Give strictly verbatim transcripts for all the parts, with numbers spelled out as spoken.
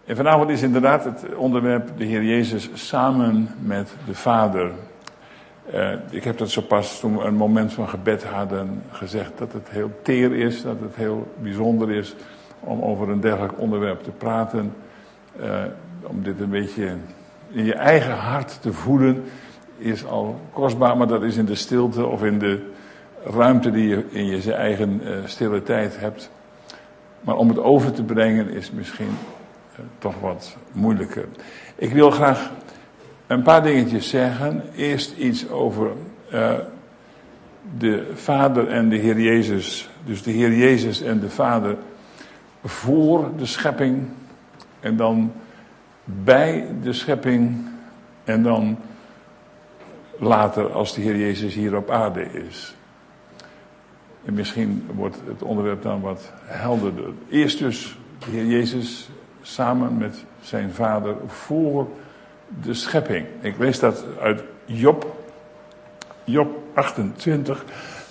En vanavond is inderdaad het onderwerp de Heer Jezus samen met de Vader. Uh, ik heb dat zo pas toen we een moment van gebed hadden gezegd dat het heel teer is, dat het heel bijzonder is om over een dergelijk onderwerp te praten. Uh, om dit een beetje in je eigen hart te voelen is al kostbaar, maar dat is in de stilte of in de ruimte die je in je eigen uh, stille tijd hebt. Maar om het over te brengen is misschien uh, toch wat moeilijker. Ik wil graag een paar dingetjes zeggen. Eerst iets over uh, de Vader en de Heer Jezus. Dus de Heer Jezus en de Vader voor de schepping. En dan bij de schepping. En dan later als de Heer Jezus hier op aarde is. En misschien wordt het onderwerp dan wat helderder. Eerst dus de Heer Jezus samen met zijn Vader voor de schepping. Ik lees dat uit Job, Job achtentwintig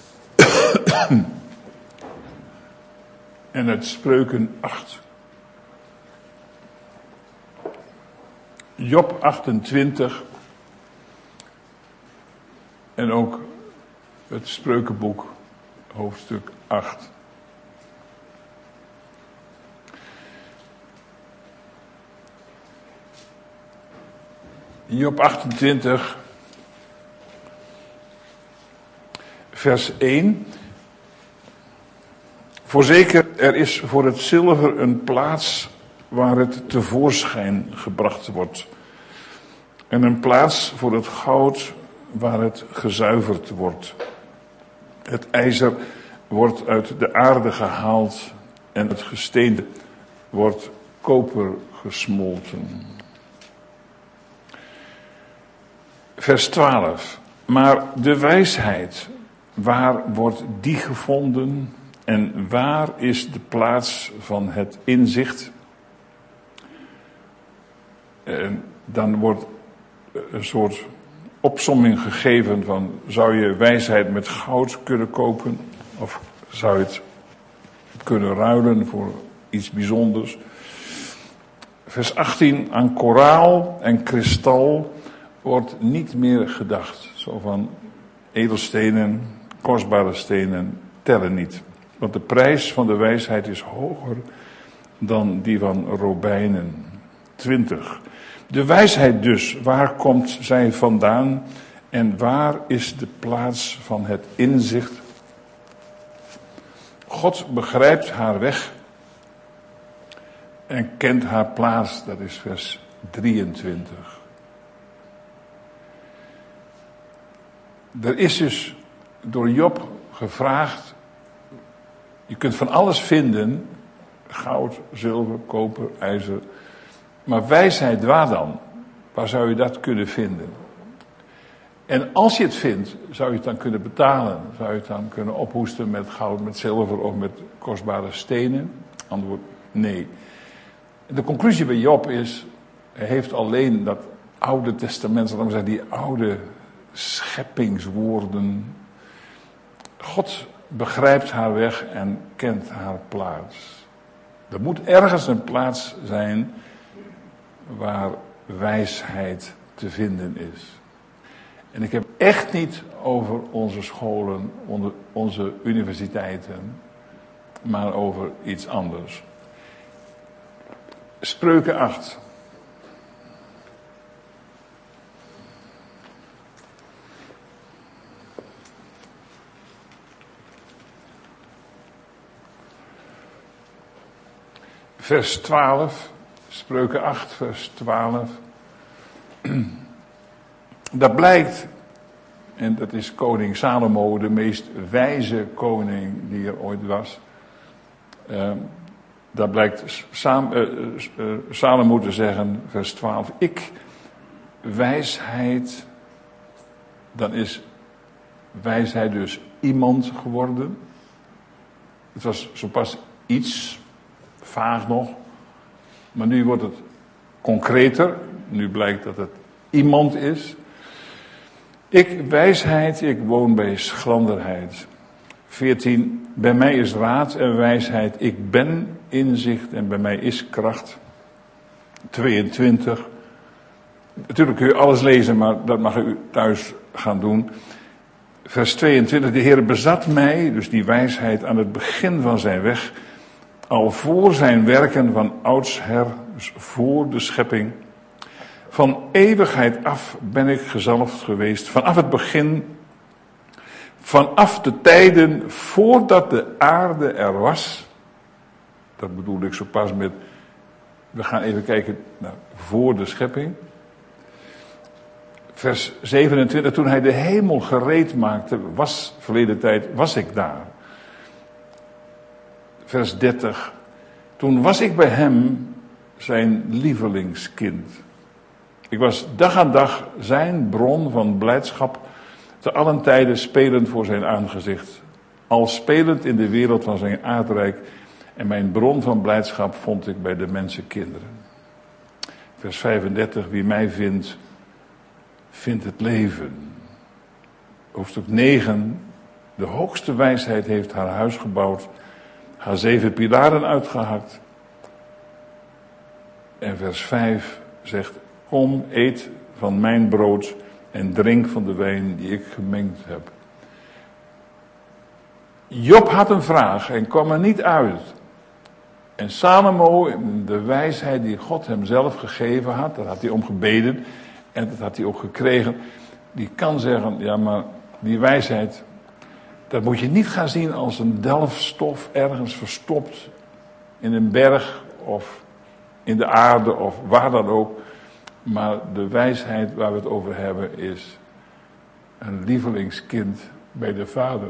en uit Spreuken acht. Job achtentwintig en ook het Spreukenboek, hoofdstuk acht. Job achtentwintig, vers één. Voorzeker, er is voor het zilver een plaats waar het tevoorschijn gebracht wordt. En een plaats voor het goud waar het gezuiverd wordt. Het ijzer wordt uit de aarde gehaald en het gesteente wordt koper gesmolten. Vers twaalf. Maar de wijsheid, waar wordt die gevonden en waar is de plaats van het inzicht? En dan wordt een soort opsomming gegeven van, zou je wijsheid met goud kunnen kopen? Of zou je het kunnen ruilen voor iets bijzonders? Vers achttien, aan koraal en kristal wordt niet meer gedacht. Zo van edelstenen, kostbare stenen tellen niet. Want de prijs van de wijsheid is hoger dan die van robijnen. twintig. De wijsheid dus, waar komt zij vandaan en waar is de plaats van het inzicht? God begrijpt haar weg en kent haar plaats, dat is vers drieëntwintig. Er is dus door Job gevraagd, je kunt van alles vinden, goud, zilver, koper, ijzer, maar wijsheid waar dan? Waar zou je dat kunnen vinden? En als je het vindt, zou je het dan kunnen betalen? Zou je het dan kunnen ophoesten met goud, met zilver of met kostbare stenen? Antwoord, nee. De conclusie bij Job is, hij heeft alleen dat oude testament, zal ik maar zeggen, die oude scheppingswoorden. God begrijpt haar weg en kent haar plaats. Er moet ergens een plaats zijn waar wijsheid te vinden is. En ik heb echt niet over onze scholen, onze universiteiten, maar over iets anders. Spreuken acht. Vers twaalf, Spreuken acht, vers twaalf. Dat blijkt, en dat is koning Salomo, de meest wijze koning die er ooit was. Uh, dat blijkt Sam, uh, uh, Salomo te zeggen, vers twaalf. Ik, wijsheid, dan is wijsheid dus iemand geworden. Het was zo pas iets, vaag nog, maar nu wordt het concreter. Nu blijkt dat het iemand is. Ik, wijsheid, ik woon bij schranderheid. veertien. Bij mij is raad en wijsheid. Ik ben inzicht en bij mij is kracht. tweeëntwintig. Natuurlijk kun je alles lezen, maar dat mag u thuis gaan doen. Vers tweeëntwintig, de Heer bezat mij, dus die wijsheid, aan het begin van zijn weg, al voor zijn werken van oudsher, dus voor de schepping. Van eeuwigheid af ben ik gezalfd geweest, vanaf het begin, vanaf de tijden voordat de aarde er was. Dat bedoelde ik zo pas met, we gaan even kijken naar voor de schepping. Vers zevenentwintig, toen hij de hemel gereed maakte, was, verleden tijd, was ik daar. Vers dertig, toen was ik bij hem zijn lievelingskind. Ik was dag aan dag zijn bron van blijdschap, te allen tijden spelend voor zijn aangezicht. Al spelend in de wereld van zijn aardrijk. En mijn bron van blijdschap vond ik bij de mensenkinderen. Vers vijfendertig, wie mij vindt, vindt het leven. Hoofdstuk negen, de hoogste wijsheid heeft haar huis gebouwd, haar zeven pilaren uitgehakt. En vers vijf zegt, kom, eet van mijn brood en drink van de wijn die ik gemengd heb. Job had een vraag en kwam er niet uit. En Salomo, de wijsheid die God hem zelf gegeven had, daar had hij om gebeden en dat had hij ook gekregen, die kan zeggen, ja maar die wijsheid, dat moet je niet gaan zien als een delfstof ergens verstopt in een berg of in de aarde of waar dan ook. Maar de wijsheid waar we het over hebben is een lievelingskind bij de Vader.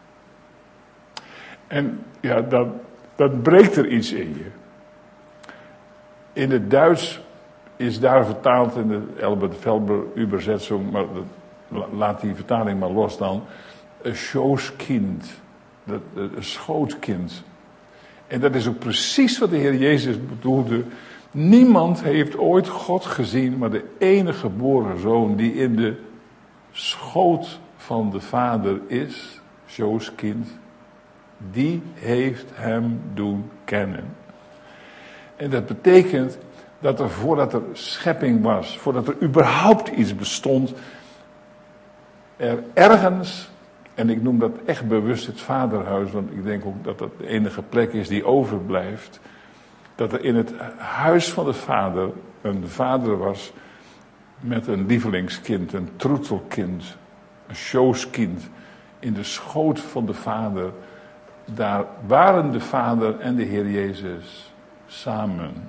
En ja, dat, dat breekt er iets in je. In het Duits is daar vertaald in de Albert Velber Übersetzung, maar dat, laat die vertaling maar los dan. Een schoolskind, een schootkind. En dat is ook precies wat de Heer Jezus bedoelde. Niemand heeft ooit God gezien, maar de enige geboren zoon die in de schoot van de Vader is, schoolskind, die heeft hem doen kennen. En dat betekent dat er voordat er schepping was, voordat er überhaupt iets bestond, er ergens, en ik noem dat echt bewust het vaderhuis, want ik denk ook dat dat de enige plek is die overblijft, dat er in het huis van de vader een vader was met een lievelingskind, een troetelkind, een showskind, in de schoot van de vader. Daar waren de vader en de Heer Jezus samen.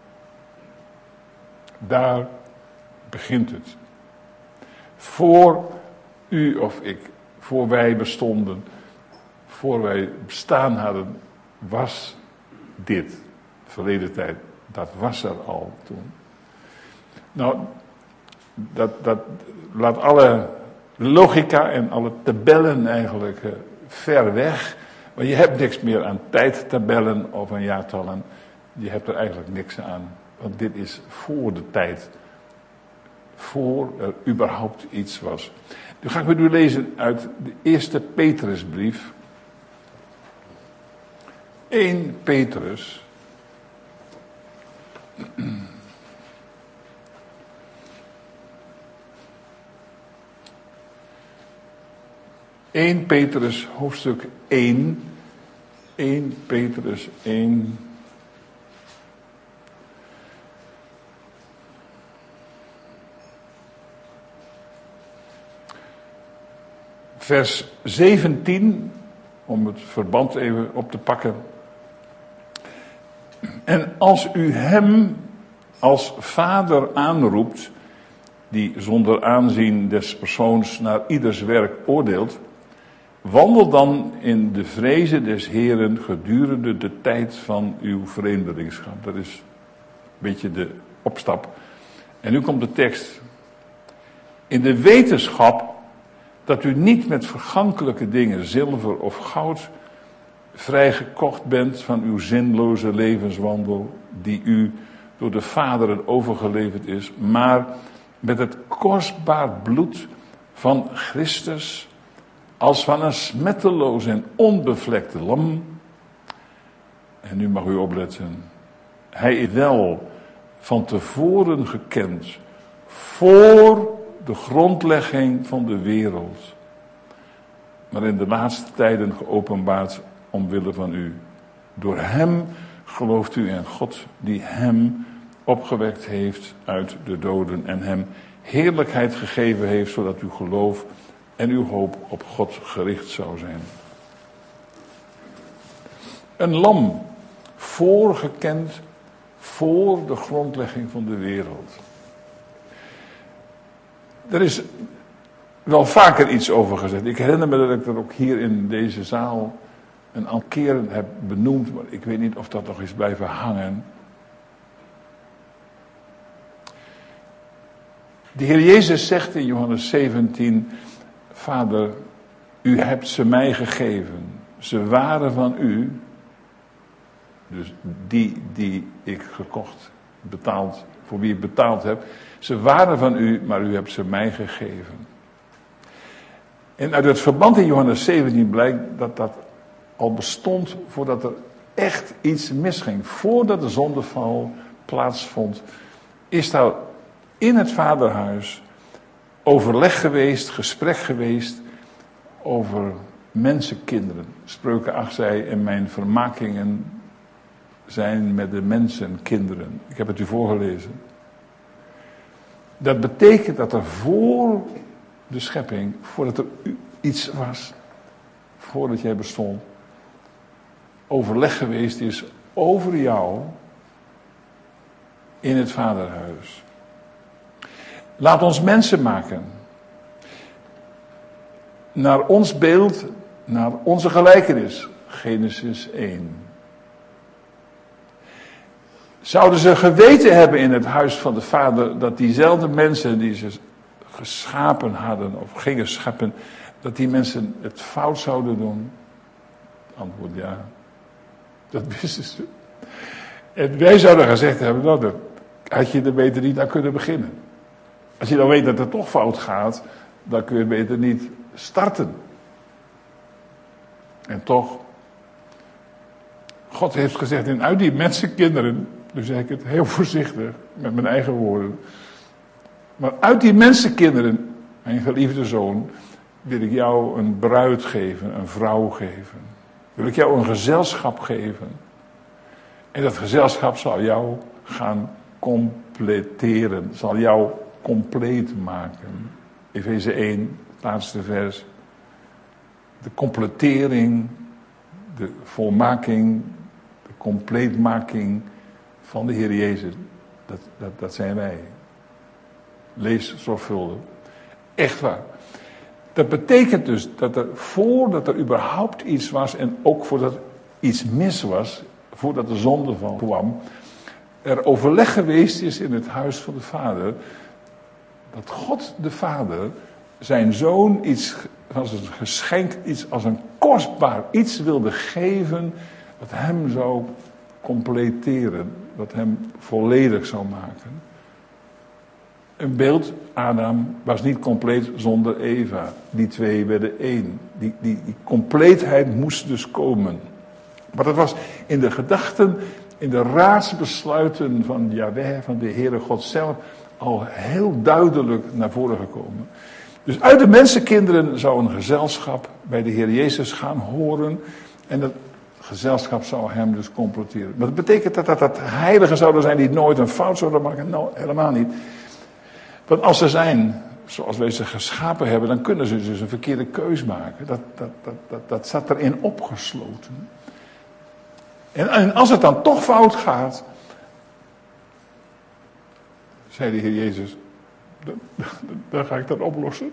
Daar begint het. Voor u of ik, voor wij bestonden, voor wij bestaan hadden, was dit. Verleden tijd, dat was er al toen. Nou, dat, dat laat alle logica en alle tabellen eigenlijk uh, ver weg. Maar je hebt niks meer aan tijdtabellen of aan jaartallen. Je hebt er eigenlijk niks aan. Want dit is voor de tijd. Voor er überhaupt iets was. Nu ga ik met u lezen uit de eerste Petrusbrief. Eerste Petrus. Eerste Petrus hoofdstuk één. Eerste Petrus één. Vers zeventien, om het verband even op te pakken. En als u hem als vader aanroept, die zonder aanzien des persoons naar ieders werk oordeelt, wandel dan in de vrezen des Heeren gedurende de tijd van uw vreemdelingschap. Dat is een beetje de opstap. En nu komt de tekst. In de wetenschap dat u niet met vergankelijke dingen, zilver of goud, vrijgekocht bent van uw zinloze levenswandel, die u door de vaderen overgeleverd is, maar met het kostbaar bloed van Christus, als van een smetteloos en onbevlekte lam. En nu mag u opletten. Hij is wel van tevoren gekend, voor de grondlegging van de wereld, maar in de laatste tijden geopenbaard omwille van u. Door hem gelooft u in God, die hem opgewekt heeft uit de doden en hem heerlijkheid gegeven heeft, zodat uw geloof en uw hoop op God gericht zou zijn. Een lam, voorgekend voor de grondlegging van de wereld. Er is wel vaker iets over gezegd. Ik herinner me dat ik dat ook hier in deze zaal een aantal keren heb benoemd, maar ik weet niet of dat nog is blijven hangen. De Heer Jezus zegt in Johannes zeventien, Vader, u hebt ze mij gegeven. Ze waren van u, dus die die ik gekocht, betaald, voor wie ik betaald heb. Ze waren van u, maar u hebt ze mij gegeven. En uit het verband in Johannes zeventien blijkt dat dat al bestond voordat er echt iets misging. Voordat de zondeval plaatsvond, is daar in het vaderhuis overleg geweest, gesprek geweest over mensenkinderen. Spreuken acht zei, en mijn vermakingen zijn met de mensenkinderen. Ik heb het u voorgelezen. Dat betekent dat er voor de schepping, voordat er iets was, voordat jij bestond, overleg geweest is over jou in het vaderhuis. Laat ons mensen maken. Naar ons beeld, naar onze gelijkenis. Genesis één. Zouden ze geweten hebben in het huis van de Vader dat diezelfde mensen die ze geschapen hadden of gingen scheppen, dat die mensen het fout zouden doen? Antwoord ja. Dat wisten ze. En wij zouden gezegd hebben, nou, dat had je er beter niet aan kunnen beginnen. Als je dan weet dat het toch fout gaat, dan kun je het beter niet starten. En toch, God heeft gezegd, en uit die mensenkinderen, nu zeg ik het heel voorzichtig met mijn eigen woorden, maar uit die mensenkinderen, mijn geliefde zoon, wil ik jou een bruid geven, een vrouw geven. Wil ik jou een gezelschap geven. En dat gezelschap zal jou gaan completeren, zal jou compleet maken. Efeze één, laatste vers. De completering, de volmaking, de compleetmaking van de Heer Jezus. Dat, dat, dat zijn wij. Lees zorgvuldig. Echt waar. Dat betekent dus dat er voordat er überhaupt iets was en ook voordat iets mis was, voordat de zonde van kwam, er overleg geweest is in het huis van de Vader, dat God de Vader zijn zoon iets als een geschenk, iets als een kostbaar iets wilde geven, wat hem zou completeren, wat hem volledig zou maken. Een beeld, Adam was niet compleet zonder Eva. Die twee werden één. Die, die, die compleetheid moest dus komen. Maar dat was in de gedachten, in de raadsbesluiten van Yahweh, van de Heere God zelf, al heel duidelijk naar voren gekomen. Dus uit de mensenkinderen zou een gezelschap bij de Heer Jezus gaan horen. En dat gezelschap zou hem dus completeren. Maar dat betekent dat dat, dat heiligen zouden zijn die nooit een fout zouden maken? Nou, helemaal niet. Want als ze zijn zoals wij ze geschapen hebben, dan kunnen ze dus een verkeerde keus maken. Dat, dat, dat, dat, dat zat erin opgesloten. En, en als het dan toch fout gaat, zei de Heer Jezus, dan, dan ga ik dat oplossen.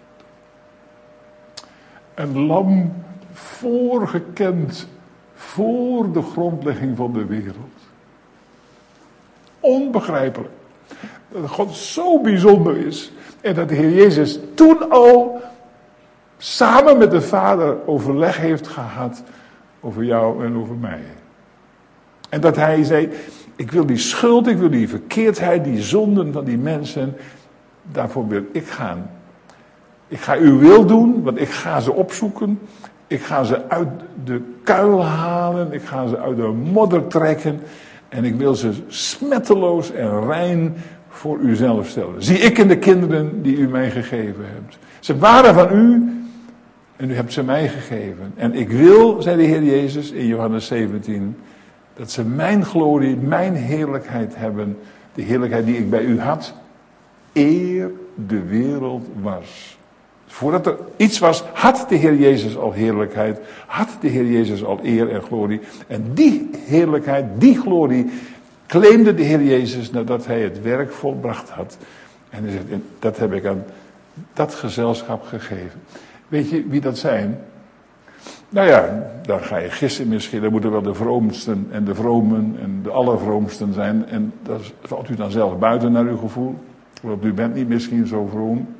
Een lam voorgekend voor de grondlegging van de wereld. Onbegrijpelijk. Dat God zo bijzonder is. En dat de Heer Jezus toen al samen met de Vader overleg heeft gehad over jou en over mij. En dat hij zei, ik wil die schuld, ik wil die verkeerdheid, die zonden van die mensen, daarvoor wil ik gaan. Ik ga uw wil doen, want ik ga ze opzoeken. Ik ga ze uit de kuil halen, ik ga ze uit de modder trekken. En ik wil ze smetteloos en rein voor u zelf stellen. Zie ik in de kinderen die u mij gegeven hebt. Ze waren van u en u hebt ze mij gegeven. En ik wil, zei de Heer Jezus in Johannes zeventien, dat ze mijn glorie, mijn heerlijkheid hebben. De heerlijkheid die ik bij u had, eer de wereld was. Voordat er iets was, had de Heer Jezus al heerlijkheid, had de Heer Jezus al eer en glorie. En die heerlijkheid, die glorie, claimde de Heer Jezus nadat hij het werk volbracht had. En hij zegt, dat heb ik aan dat gezelschap gegeven. Weet je wie dat zijn? Nou ja, dan ga je gissen misschien, dan moeten wel de vroomsten en de vromen en de allervroomsten zijn. En dat valt u dan zelf buiten naar uw gevoel, want u bent niet misschien zo vroom.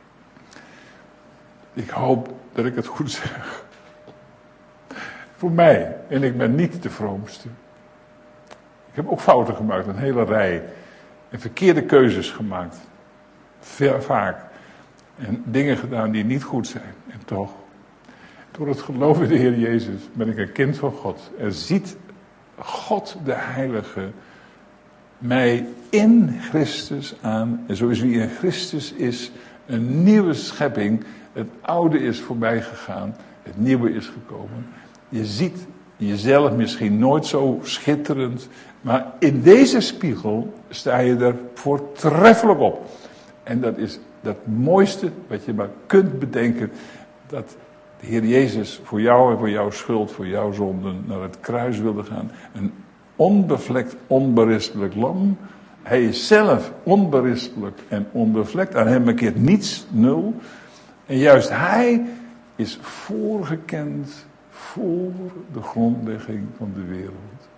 Ik hoop dat ik het goed zeg. Voor mij, en ik ben niet de vroomste. Ik heb ook fouten gemaakt, een hele rij. En verkeerde keuzes gemaakt. Veel, vaak. En dingen gedaan die niet goed zijn. En toch, door het geloof in de Heer Jezus ben ik een kind van God. En ziet God de Heilige mij in Christus aan. En zo is wie in Christus is een nieuwe schepping. Het oude is voorbij gegaan. Het nieuwe is gekomen. Je ziet jezelf misschien nooit zo schitterend. Maar in deze spiegel sta je er voortreffelijk op. En dat is dat mooiste wat je maar kunt bedenken. Dat de Heer Jezus voor jou en voor jouw schuld, voor jouw zonden naar het kruis wilde gaan. Een onbevlekt, onberispelijk lam. Hij is zelf onberispelijk en onbevlekt. Aan hem bekeert niets, nul. En juist hij is voorgekend voor de grondlegging van de wereld.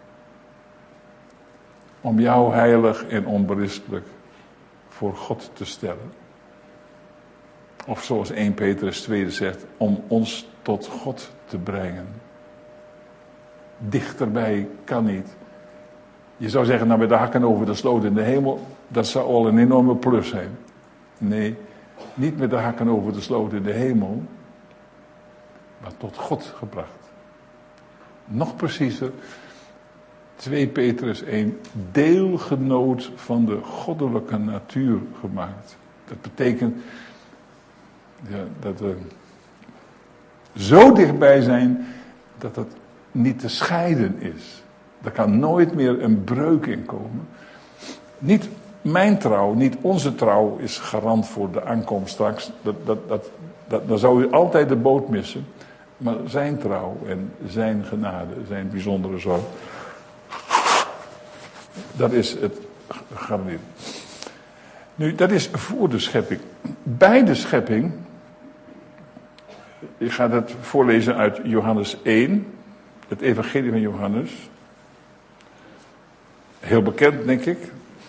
Om jou heilig en onberispelijk voor God te stellen. Of zoals eerste Petrus twee zegt, om ons tot God te brengen. Dichterbij kan niet. Je zou zeggen, nou met de hakken over de sloot in de hemel, dat zou al een enorme plus zijn. Nee, niet met de hakken over de sloot in de hemel, maar tot God gebracht. Nog preciezer, twee Petrus één, deelgenoot van de goddelijke natuur gemaakt. Dat betekent ja, dat we zo dichtbij zijn dat het niet te scheiden is. Er kan nooit meer een breuk in komen. Niet mijn trouw, niet onze trouw is garant voor de aankomst straks. Dat, dat, dat, dat, dan zou u altijd de boot missen. Maar zijn trouw en zijn genade, zijn bijzondere zorg. Dat is het garandeerd. Nu, dat is voor de schepping. Bij de schepping. Ik ga dat voorlezen uit Johannes één. Het evangelie van Johannes. Heel bekend, denk ik.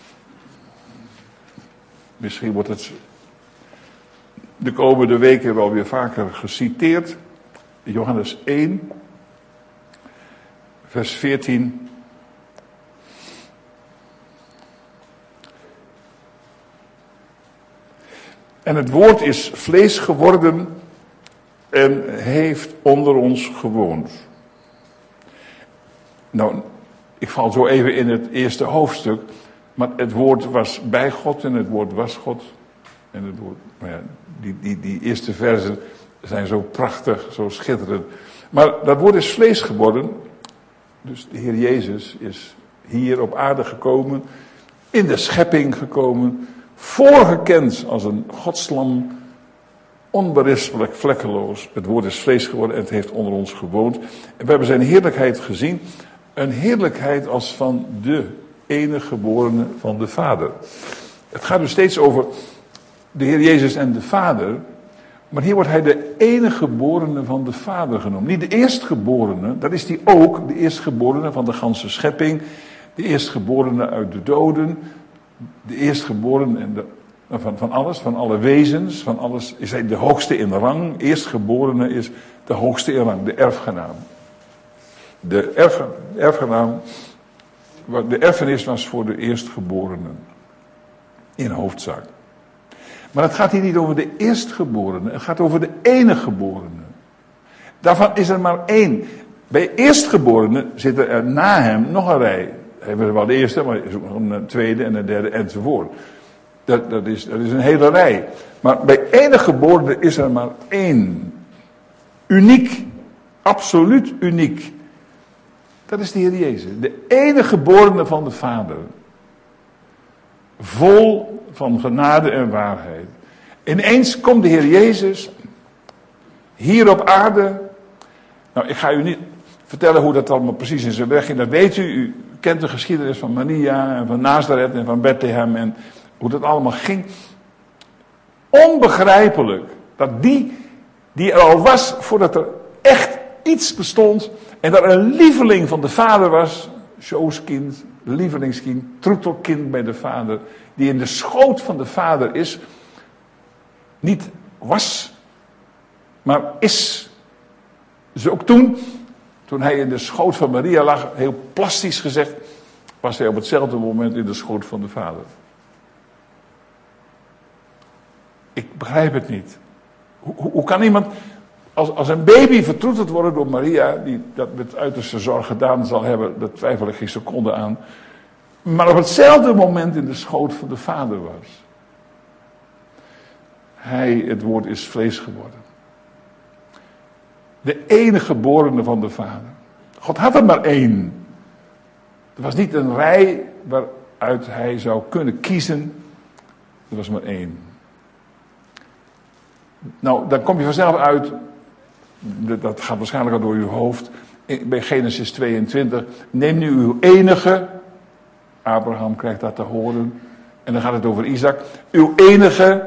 Misschien wordt het de komende weken wel weer vaker geciteerd. Johannes één. Vers veertien. En het woord is vlees geworden en heeft onder ons gewoond. Nou, ik val zo even in het eerste hoofdstuk. Maar het woord was bij God en het woord was God. En het woord, nou ja, die, die, die eerste versen zijn zo prachtig, zo schitterend. Maar dat woord is vlees geworden. Dus de Heer Jezus is hier op aarde gekomen. In de schepping gekomen. Voorgekend als een godslam. Onberispelijk, vlekkeloos. Het woord is vlees geworden en het heeft onder ons gewoond. En we hebben zijn heerlijkheid gezien. Een heerlijkheid als van de enige geborene van de Vader. Het gaat dus steeds over de Heer Jezus en de Vader. Maar hier wordt hij de enige geborene van de Vader genoemd. Niet de eerstgeborene, dat is die ook. De eerstgeborene van de ganse schepping. De eerstgeborene uit de doden. De eerstgeborene en de, van, van alles, van alle wezens. Van alles is hij de hoogste in rang. Eerstgeborene is de hoogste in rang, de erfgenaam. De erf, erfgenaam, de erfenis was voor de eerstgeborenen. In hoofdzaak. Maar het gaat hier niet over de eerstgeborene, het gaat over de enige geborene. Daarvan is er maar één. Bij eerstgeborene zitten er na hem nog een rij. hebben we wel de eerste, maar er is ook nog een tweede en een derde enzovoort. Dat, dat, is, dat is een hele rij. Maar bij enig geboorte is er maar één. Uniek. Absoluut uniek. Dat is de Heer Jezus. De enige geborene van de Vader. Vol van genade en waarheid. Ineens komt de Heer Jezus hier op aarde. Nou, ik ga u niet vertellen hoe dat allemaal precies in zijn weg ging. Dat weet u. U kent de geschiedenis van Maria en van Nazareth en van Bethlehem en hoe dat allemaal ging. Onbegrijpelijk dat die, die er al was voordat er echt iets bestond en dat er een lieveling van de Vader was, showskind, lievelingskind, troetelkind bij de Vader, die in de schoot van de Vader is, niet was, maar is. Dus ook toen, toen hij in de schoot van Maria lag, heel plastisch gezegd, was hij op hetzelfde moment in de schoot van de Vader. Ik begrijp het niet. Hoe, hoe, hoe kan iemand, als, als een baby vertroeteld worden door Maria, die dat met uiterste zorg gedaan zal hebben, daar twijfel ik geen seconde aan, maar op hetzelfde moment in de schoot van de Vader was. Hij, het woord is vlees geworden. De enige geborene van de Vader. God had er maar één. Er was niet een rij waaruit hij zou kunnen kiezen. Er was maar één. Nou, dan kom je vanzelf uit. Dat gaat waarschijnlijk al door uw hoofd. Bij Genesis tweeëntwintig. Neem nu uw enige. Abraham krijgt dat te horen. En dan gaat het over Isaac. Uw enige.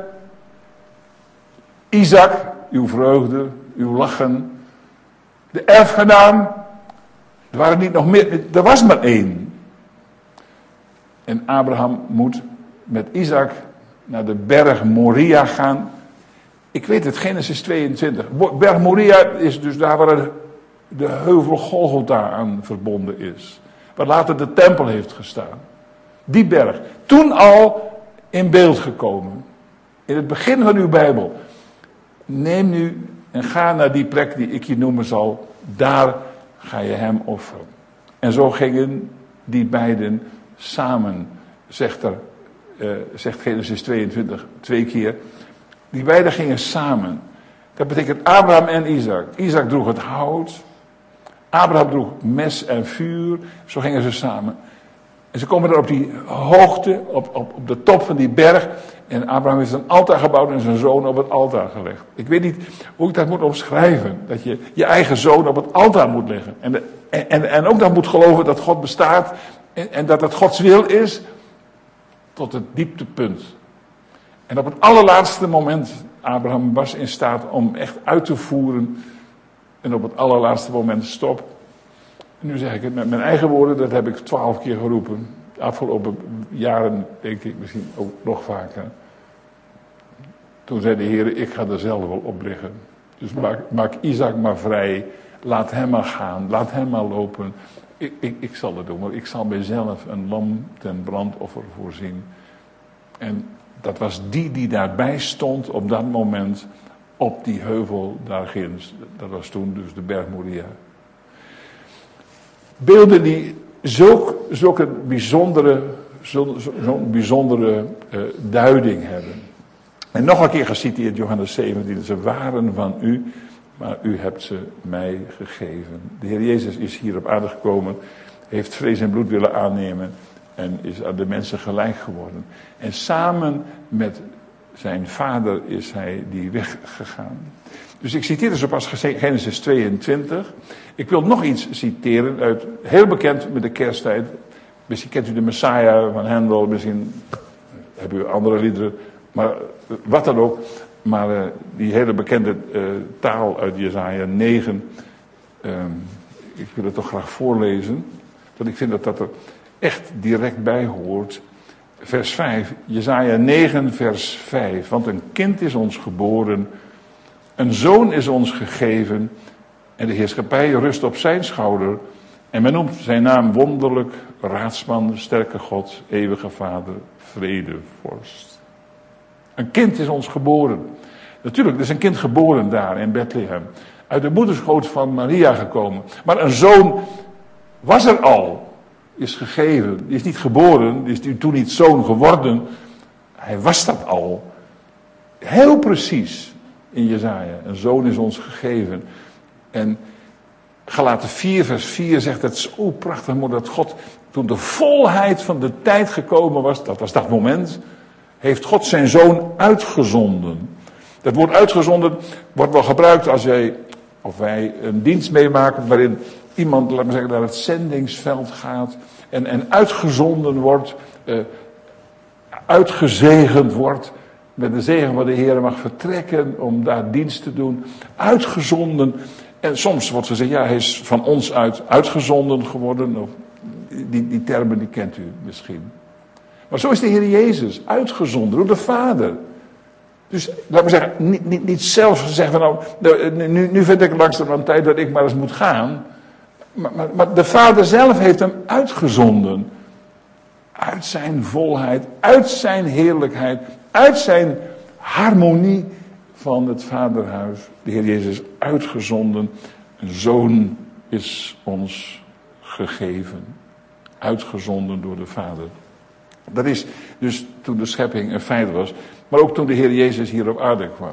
Isaac. Uw vreugde. Uw lachen. De erfgenaam. Er waren niet nog meer. Er was maar één. En Abraham moet met Isaac naar de berg Moria gaan. Ik weet het, Genesis tweeëntwintig. Berg Moria is dus daar waar de heuvel Golgotha aan verbonden is. Waar later de tempel heeft gestaan. Die berg. Toen al in beeld gekomen. In het begin van uw Bijbel. Neem nu en ga naar die plek die ik je noemen zal. Daar ga je hem offeren. En zo gingen die beiden samen, zegt, er, uh, zegt Genesis tweeëntwintig twee keer. Die beiden gingen samen. Dat betekent Abraham en Isaac. Isaac droeg het hout. Abraham droeg mes en vuur. Zo gingen ze samen. En ze komen er op die hoogte, op, op, op de top van die berg. En Abraham heeft een altaar gebouwd en zijn zoon op het altaar gelegd. Ik weet niet hoe ik dat moet omschrijven. Dat je je eigen zoon op het altaar moet leggen. En, de, en, en ook dat moet geloven dat God bestaat. En, en dat het Gods wil is. Tot het dieptepunt. En op het allerlaatste moment, Abraham was in staat om echt uit te voeren. En op het allerlaatste moment stop. En nu zeg ik het met mijn eigen woorden, dat heb ik twaalf keer geroepen. De afgelopen jaren denk ik misschien ook nog vaker. Toen zei de Heer, ik ga er zelf wel op liggen. Dus maak, maak Isaac maar vrij. Laat hem maar gaan. Laat hem maar lopen. Ik, ik, ik zal het doen, maar ik zal mijzelf een lam ten brandoffer voorzien. En dat was die die daarbij stond op dat moment op die heuvel daar ginds. Dat was toen dus de berg Moria. Beelden die zulk, zulke bijzondere, zo'n zo bijzondere uh, duiding hebben. En nog een keer geciteerd Johannes zeventien. Ze waren van u, maar u hebt ze mij gegeven. De Heer Jezus is hier op aarde gekomen. Heeft vlees en bloed willen aannemen. En is aan de mensen gelijk geworden. En samen met zijn vader is hij die weg gegaan. Dus ik citeer dus op als Genesis tweeëntwintig. Ik wil nog iets citeren uit, heel bekend met de kersttijd. Misschien kent u de Messiah van Handel, misschien hebben u andere liederen, maar wat dan ook. Maar uh, die hele bekende uh, taal uit Jesaja negen, uh, ik wil het toch graag voorlezen. Want ik vind dat dat er echt direct bij hoort. Vers vijf, Jesaja negen vers vijf. Want een kind is ons geboren, een zoon is ons gegeven en de heerschappij rust op zijn schouder. En men noemt zijn naam wonderlijk, raadsman, sterke God, eeuwige Vader, vredevorst. Een kind is ons geboren. Natuurlijk, er is een kind geboren daar in Bethlehem. Uit de moederschoot van Maria gekomen. Maar een zoon was er al. is gegeven. Die is niet geboren, die is toen niet zoon geworden. Hij was dat al. Heel precies in Jesaja. Een zoon is ons gegeven. En Galaten vier vers vier zegt het zo prachtig mooi dat God, toen de volheid van de tijd gekomen was, dat was dat moment, heeft God zijn zoon uitgezonden. Dat woord uitgezonden wordt wel gebruikt als jij, of wij een dienst meemaken waarin iemand, laat maar zeggen, naar het zendingsveld gaat en, en uitgezonden wordt, uh, uitgezegend wordt, met de zegen van de Heer mag vertrekken om daar dienst te doen, uitgezonden. En soms wordt gezegd, ja, hij is van ons uit uitgezonden geworden. Of die, die termen die kent u misschien. Maar zo is de Heer Jezus uitgezonden door de Vader. Dus laat me zeggen, niet, niet, niet zelf zeggen van nou, nu, nu vind ik langzamerhand tijd dat ik maar eens moet gaan. Maar, maar, maar de Vader zelf heeft hem uitgezonden. Uit zijn volheid, uit zijn heerlijkheid, uit zijn harmonie van het Vaderhuis. De Heer Jezus uitgezonden. Een zoon is ons gegeven. Uitgezonden door de Vader. Dat is dus toen de schepping een feit was. Maar ook toen de Heer Jezus hier op aarde kwam.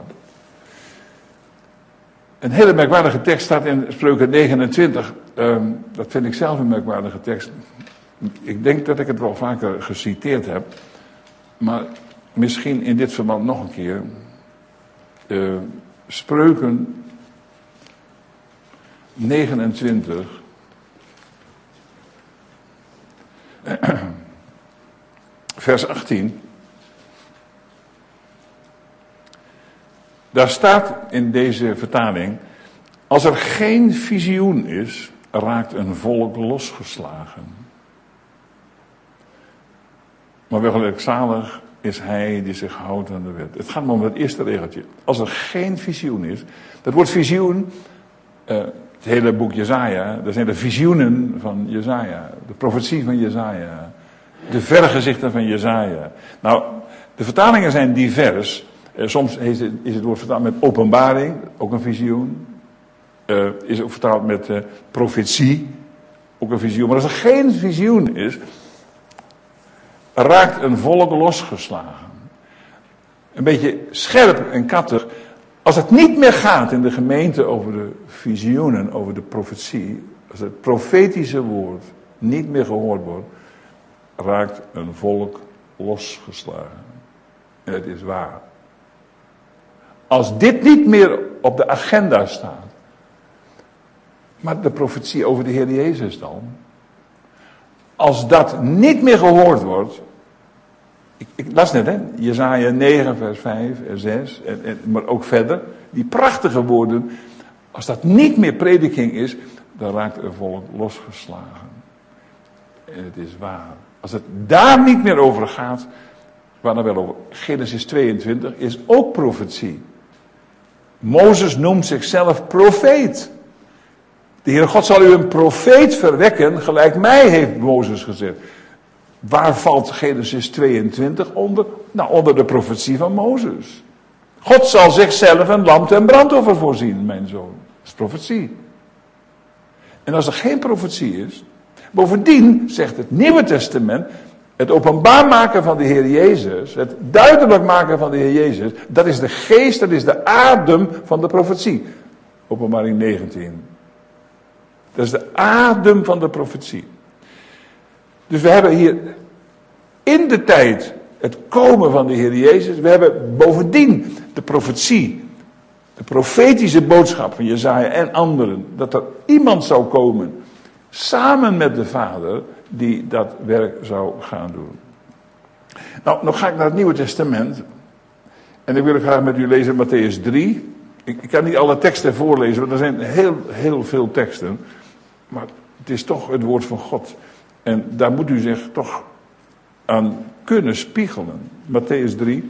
Een hele merkwaardige tekst staat in Spreuken negenentwintig. Um, dat vind ik zelf een merkwaardige tekst. Ik denk dat ik het wel vaker geciteerd heb. Maar misschien in dit verband nog een keer. Uh, Spreuken negenentwintig. Vers achttien. Daar staat in deze vertaling: als er geen visioen is, raakt een volk losgeslagen. Maar welgelukzalig is hij die zich houdt aan de wet. Het gaat maar om het eerste regeltje. Als er geen visioen is. Dat woord visioen, uh, het hele boek Jesaja, dat zijn de visioenen van Jesaja. De profetie van Jesaja. De vergezichten van Jesaja. Nou, de vertalingen zijn divers. Uh, soms is het, is het woord vertaald met openbaring, ook een visioen. Uh, is ook vertaald met uh, profetie, ook een visioen. Maar als er geen visioen is, raakt een volk losgeslagen. Een beetje scherp en kattig. Als het niet meer gaat in de gemeente over de visioenen, over de profetie, als het profetische woord niet meer gehoord wordt, raakt een volk losgeslagen. En het is waar. Als dit niet meer op de agenda staat, maar de profetie over de Heer Jezus dan, als dat niet meer gehoord wordt, ik, ik las net hè, Jesaja negen vers vijf en zes, en, en, maar ook verder, die prachtige woorden, als dat niet meer prediking is, dan raakt een volk losgeslagen. En het is waar. Als het daar niet meer over gaat, waar dan wel over, Genesis tweeëntwintig is ook profetie. Mozes noemt zichzelf profeet. De Heere God zal u een profeet verwekken, gelijk mij, heeft Mozes gezegd. Waar valt Genesis tweeëntwintig onder? Nou, onder de profetie van Mozes. God zal zichzelf een lam ten brandoffer voorzien, mijn zoon. Dat is profetie. En als er geen profetie is, bovendien zegt het Nieuwe Testament, het openbaar maken van de Heer Jezus, het duidelijk maken van de Heer Jezus, dat is de geest, dat is de adem van de profetie. Openbaring negentien. Dat is de adem van de profetie. Dus we hebben hier in de tijd het komen van de Heer Jezus. We hebben bovendien de profetie, de profetische boodschap van Jesaja en anderen, dat er iemand zou komen, samen met de Vader, die dat werk zou gaan doen. Nou, nog ga ik naar het Nieuwe Testament. En ik wil graag met u lezen Mattheüs drie. Ik, ik kan niet alle teksten voorlezen, want er zijn heel, heel veel teksten. Maar het is toch het woord van God. En daar moet u zich toch aan kunnen spiegelen. Mattheüs drie.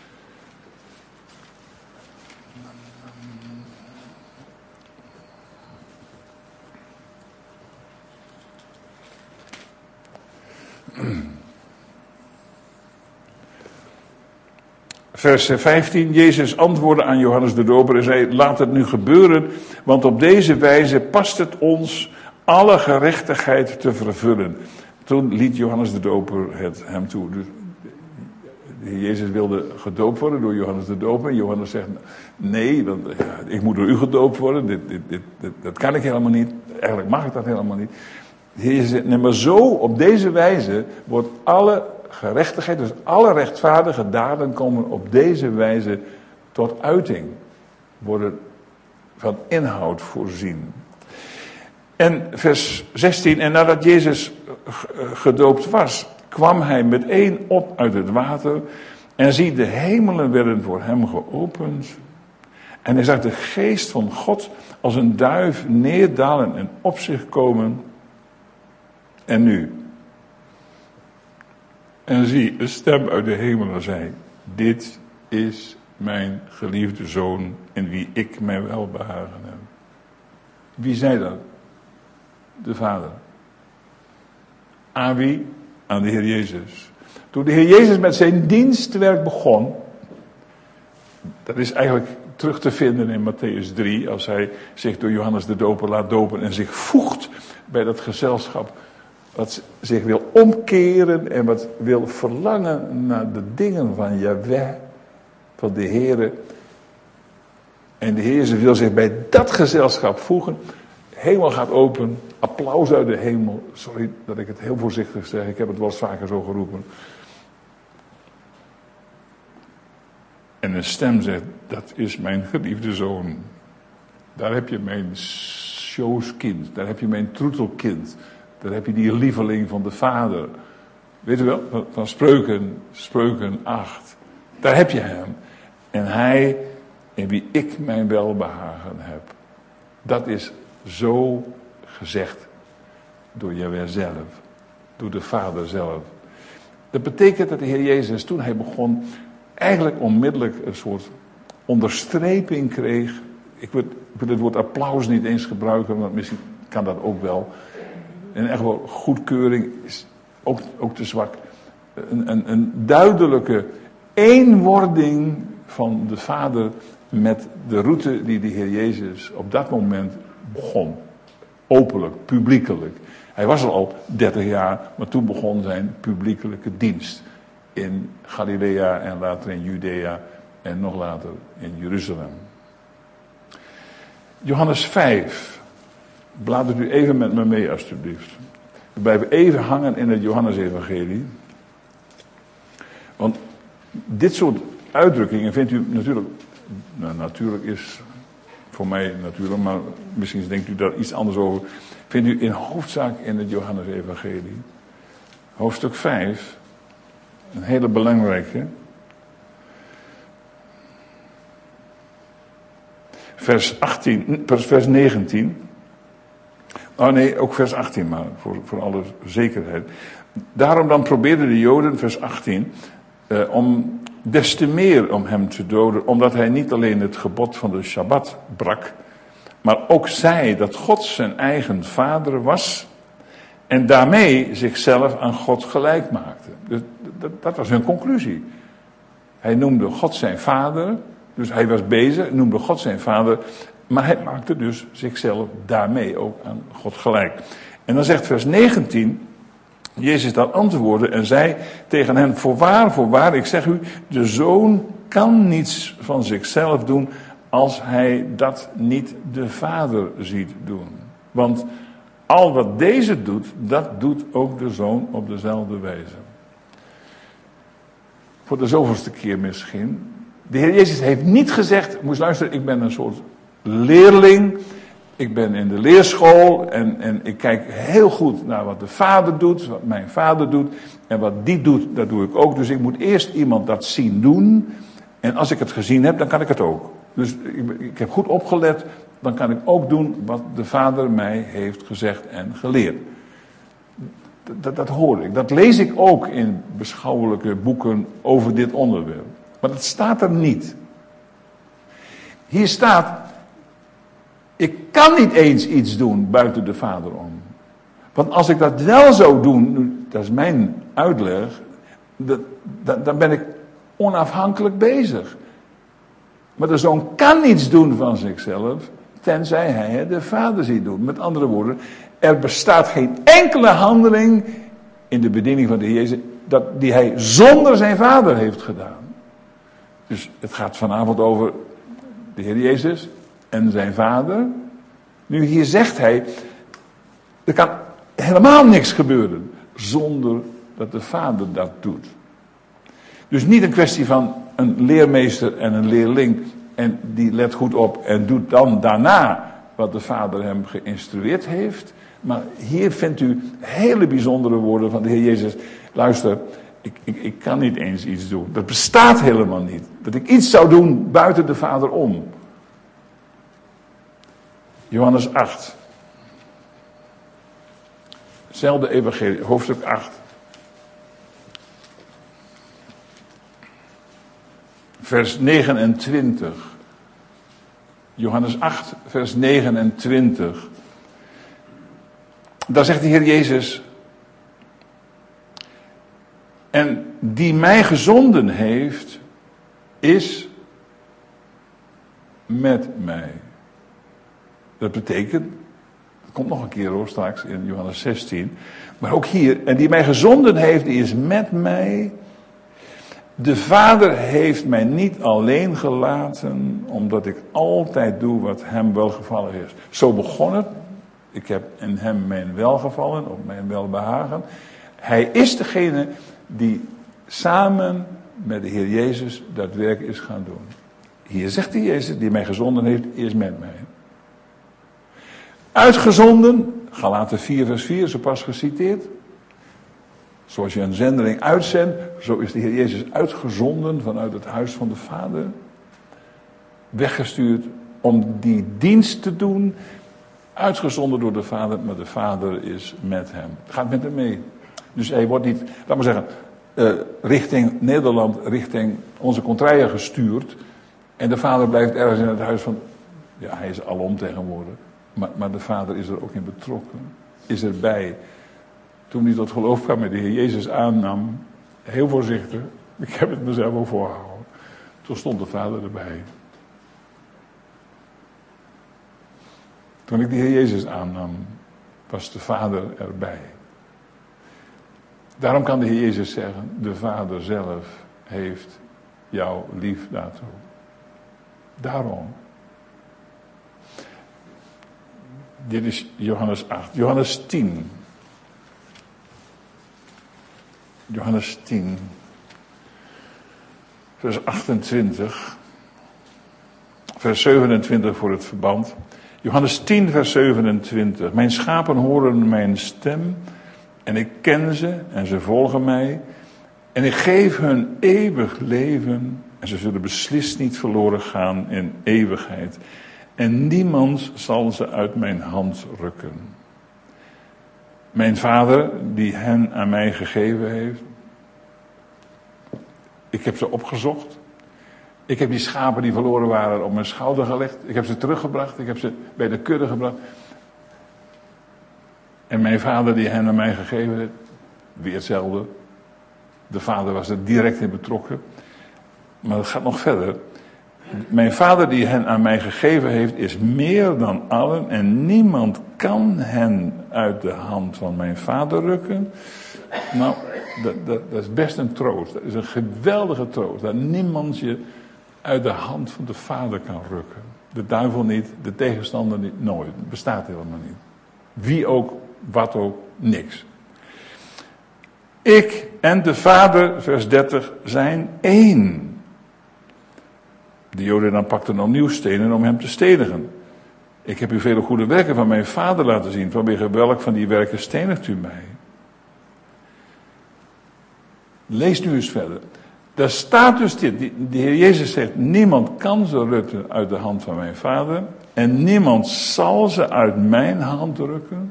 Vers vijftien, Jezus antwoordde aan Johannes de Doper en zei, laat het nu gebeuren, want op deze wijze past het ons alle gerechtigheid te vervullen. Toen liet Johannes de Doper het hem toe. Dus de Heer Jezus wilde gedoopt worden door Johannes de Doper. En Johannes zegt, nee, want, ja, ik moet door u gedoopt worden. Dit, dit, dit, dit, dat kan ik helemaal niet. Eigenlijk mag ik dat helemaal niet. De Heer Jezus zegt, nee, maar zo, op deze wijze, wordt alle gerechtigheid, dus alle rechtvaardige daden komen op deze wijze tot uiting. Worden van inhoud voorzien. En vers zestien, en nadat Jezus gedoopt was, kwam hij meteen op uit het water. En zie, de hemelen werden voor hem geopend. En hij zag de geest van God als een duif neerdalen en op zich komen. En nu. En zie, een stem uit de hemelen zei, dit is mijn geliefde zoon in wie ik mijn welbehagen heb. Wie zei dat? De Vader. Aan wie? Aan de Heer Jezus. Toen de Heer Jezus met zijn dienstwerk begon, dat is eigenlijk terug te vinden in Mattheüs drie, als hij zich door Johannes de Doper laat dopen en zich voegt bij dat gezelschap wat zich wil omkeren en wat wil verlangen naar de dingen van Jahweh, van de Heere. En de Heer Jezus wil zich bij dat gezelschap voegen. Hemel gaat open, applaus uit de hemel. Sorry dat ik het heel voorzichtig zeg, ik heb het wel eens vaker zo geroepen. En een stem zegt, dat is mijn geliefde zoon. Daar heb je mijn showskind, daar heb je mijn troetelkind. Daar heb je die lieveling van de Vader. Weet u wel, van Spreuken, Spreuken acht. Daar heb je hem. En hij, in wie ik mijn welbehagen heb. Dat is zo gezegd door Jahweh zelf. Door de Vader zelf. Dat betekent dat de Heer Jezus, toen hij begon, eigenlijk onmiddellijk een soort onderstreping kreeg. Ik wil, ik wil het woord applaus niet eens gebruiken, want misschien kan dat ook wel. En echt wel goedkeuring is ook, ook te zwak. Een, een, een duidelijke eenwording van de Vader met de route die de Heer Jezus op dat moment begon. Openlijk, publiekelijk. Hij was er al dertig jaar, maar toen begon zijn publiekelijke dienst. In Galilea en later in Judea en nog later in Jeruzalem. Johannes vijf. Bladert u even met me mee alstublieft. We blijven even hangen in het Johannesevangelie. Want dit soort uitdrukkingen vindt u natuurlijk... Nou, natuurlijk is voor mij natuurlijk, maar misschien denkt u daar iets anders over. Vindt u in hoofdzaak in het Johannesevangelie. Hoofdstuk vijf. Een hele belangrijke. Vers achttien, vers negentien. Oh nee, ook vers achttien maar, voor, voor alle zekerheid. Daarom dan probeerden de Joden, vers achttien, eh, om des te meer om hem te doden, omdat hij niet alleen het gebod van de Shabbat brak, maar ook zei dat God zijn eigen vader was en daarmee zichzelf aan God gelijk maakte. Dus dat, dat was hun conclusie. Hij noemde God zijn vader, dus hij was bezig, noemde God zijn vader, maar hij maakte dus zichzelf daarmee ook aan God gelijk. En dan zegt vers negentien, Jezus dan antwoordde en zei tegen hen, voorwaar, voorwaar, ik zeg u, de zoon kan niets van zichzelf doen als hij dat niet de vader ziet doen. Want al wat deze doet, dat doet ook de zoon op dezelfde wijze. Voor de zoveelste keer misschien. De Heer Jezus heeft niet gezegd, moest luisteren, ik ben een soort leerling. Ik ben in de leerschool en, en ik kijk heel goed naar wat de vader doet, wat mijn vader doet. En wat die doet, dat doe ik ook. Dus ik moet eerst iemand dat zien doen. En als ik het gezien heb, dan kan ik het ook. Dus ik, ik heb goed opgelet, dan kan ik ook doen wat de vader mij heeft gezegd en geleerd. Dat, dat, dat hoor ik. Dat lees ik ook in beschouwelijke boeken over dit onderwerp. Maar dat staat er niet. Hier staat, ik kan niet eens iets doen buiten de Vader om. Want als ik dat wel zou doen, dat is mijn uitleg, dat, dat, dan ben ik onafhankelijk bezig. Maar de zoon kan niets doen van zichzelf, tenzij hij de Vader ziet doen. Met andere woorden, er bestaat geen enkele handeling in de bediening van de Heer Jezus, dat, die hij zonder zijn vader heeft gedaan. Dus het gaat vanavond over de Heer Jezus en zijn vader. Nu hier zegt hij, er kan helemaal niks gebeuren zonder dat de vader dat doet. Dus niet een kwestie van een leermeester en een leerling en die let goed op en doet dan daarna wat de vader hem geïnstrueerd heeft. Maar hier vindt u hele bijzondere woorden van de Heer Jezus. Luister, ik, ik, ik kan niet eens iets doen. Dat bestaat helemaal niet. Dat ik iets zou doen buiten de vader om. Johannes acht. Hetzelfde evangelie, hoofdstuk acht. Vers negenentwintig. Johannes acht, vers negenentwintig. Daar zegt de Heer Jezus. En die mij gezonden heeft, is met mij. Dat betekent, dat komt nog een keer hoor straks in Johannes zestien. Maar ook hier, en die mij gezonden heeft, die is met mij. De Vader heeft mij niet alleen gelaten, omdat ik altijd doe wat hem welgevallig is. Zo begon het. Ik heb in hem mijn welgevallen, of mijn welbehagen. Hij is degene die samen met de Heer Jezus dat werk is gaan doen. Hier zegt de Jezus, die mij gezonden heeft, is met mij. Uitgezonden, Galaten vier vers vier, zo pas geciteerd. Zoals je een zendeling uitzendt, zo is de Heer Jezus uitgezonden vanuit het huis van de Vader. Weggestuurd om die dienst te doen. Uitgezonden door de Vader, maar de Vader is met hem. Gaat met hem mee. Dus hij wordt niet, laat maar zeggen, uh, richting Nederland, richting onze contraien gestuurd. En de Vader blijft ergens in het huis van, ja, hij is alom tegenwoordig. Maar, maar de Vader is er ook in betrokken. Is erbij. Toen hij tot geloof kwam met de Heer Jezus aannam, heel voorzichtig, ik heb het mezelf ook voorgehouden. Toen stond de Vader erbij. Toen ik de Heer Jezus aannam, was de Vader erbij. Daarom kan de Heer Jezus zeggen, de Vader zelf heeft jou lief daartoe. Daarom. Dit is Johannes acht. Johannes tien. Johannes tien. Vers achtentwintig. Vers zevenentwintig voor het verband. Johannes tien vers zevenentwintig. Mijn schapen horen mijn stem. En ik ken ze en ze volgen mij. En ik geef hun eeuwig leven. En ze zullen beslist niet verloren gaan in eeuwigheid. En niemand zal ze uit mijn hand rukken. Mijn Vader, die hen aan mij gegeven heeft. Ik heb ze opgezocht. Ik heb die schapen die verloren waren op mijn schouder gelegd. Ik heb ze teruggebracht. Ik heb ze bij de kudde gebracht. En mijn Vader die hen aan mij gegeven heeft. Weer hetzelfde. De Vader was er direct in betrokken. Maar het gaat nog verder. Mijn Vader die hen aan mij gegeven heeft is meer dan allen. En niemand kan hen uit de hand van mijn Vader rukken. Nou, dat, dat, dat is best een troost. Dat is een geweldige troost. Dat niemand je uit de hand van de Vader kan rukken. De duivel niet, de tegenstander niet, nooit. Het bestaat helemaal niet. Wie ook, wat ook, niks. Ik en de Vader, vers dertig, zijn één. De Joden dan pakten opnieuw stenen om hem te stenigen. Ik heb u vele goede werken van mijn Vader laten zien. Vanwege welk van die werken stenigt u mij? Lees nu eens verder. Daar staat dus dit. De Heer Jezus zegt, niemand kan ze rukken uit de hand van mijn Vader. En niemand zal ze uit mijn hand rukken.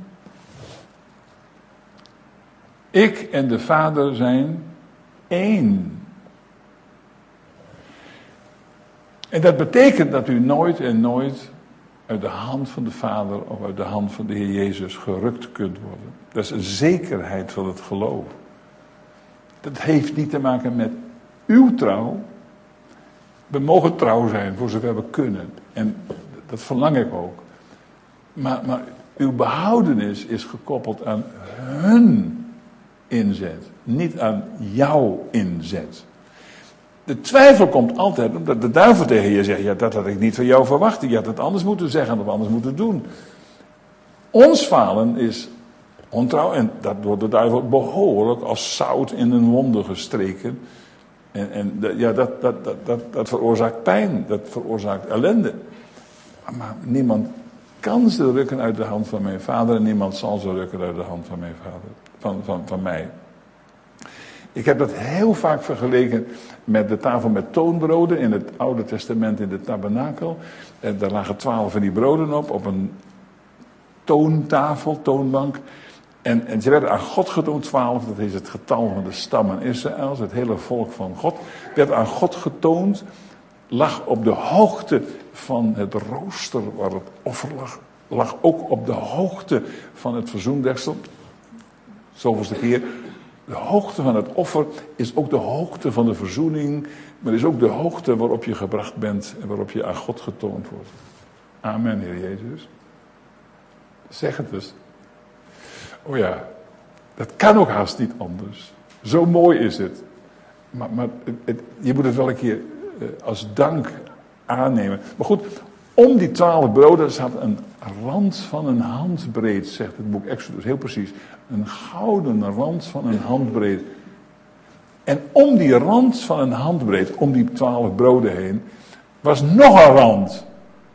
Ik en de Vader zijn één. En dat betekent dat u nooit en nooit uit de hand van de Vader of uit de hand van de Heer Jezus gerukt kunt worden. Dat is een zekerheid van het geloof. Dat heeft niet te maken met uw trouw. We mogen trouw zijn voor zover we kunnen. En dat verlang ik ook. Maar, maar uw behoudenis is gekoppeld aan hun inzet. Niet aan jouw inzet. De twijfel komt altijd omdat de duivel tegen je zegt, ja, dat had ik niet van jou verwacht. Je had het anders moeten zeggen of anders moeten doen. Ons falen is ontrouw en dat wordt de duivel behoorlijk als zout in een wonde gestreken. En, en ja, dat, dat, dat, dat, dat veroorzaakt pijn, dat veroorzaakt ellende. Maar niemand kan ze rukken uit de hand van mijn vader en niemand zal ze rukken uit de hand van mijn vader, van, van, van mij. Ik heb dat heel vaak vergeleken met de tafel met toonbroden in het Oude Testament in de tabernakel. En daar lagen twaalf van die broden op, op een toontafel, toonbank. En, en ze werden aan God getoond, twaalf, dat is het getal van de stammen Israëls, het hele volk van God. Werd aan God getoond, lag op de hoogte van het rooster waar het offer lag. Lag ook op de hoogte van het verzoendeksel. Zoveelste keer. De hoogte van het offer is ook de hoogte van de verzoening, maar is ook de hoogte waarop je gebracht bent en waarop je aan God getoond wordt. Amen, Heer Jezus. Zeg het dus. Oh ja, dat kan ook haast niet anders. Zo mooi is het. Maar, maar het, het, je moet het wel een keer uh, als dank aannemen. Maar goed, om die twaalf broden zat een rand van een handbreed, zegt het boek Exodus, heel precies. Een gouden rand van een handbreed. En om die rand van een handbreed, om die twaalf broden heen, was nog een rand.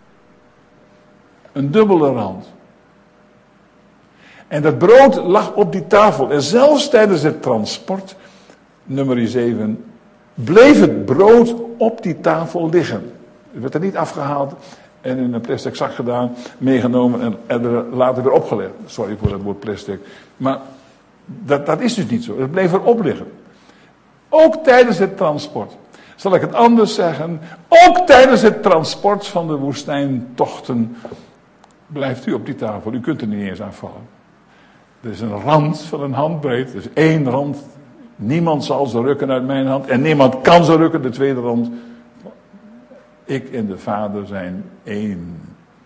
Een dubbele rand. En dat brood lag op die tafel. En zelfs tijdens het transport, nummer zeven, bleef het brood op die tafel liggen. Het werd er niet afgehaald en in een plastic zak gedaan, meegenomen en er later weer opgelegd. Sorry voor dat woord plastic. Maar dat, dat is dus niet zo. Het bleef erop liggen. Ook tijdens het transport. Zal ik het anders zeggen? Ook tijdens het transport van de woestijntochten blijft u op die tafel. U kunt er niet eens aanvallen. Er is een rand van een handbreed. Er is één rand. Niemand zal ze rukken uit mijn hand. En niemand kan ze rukken. De tweede rand. Ik en de Vader zijn één.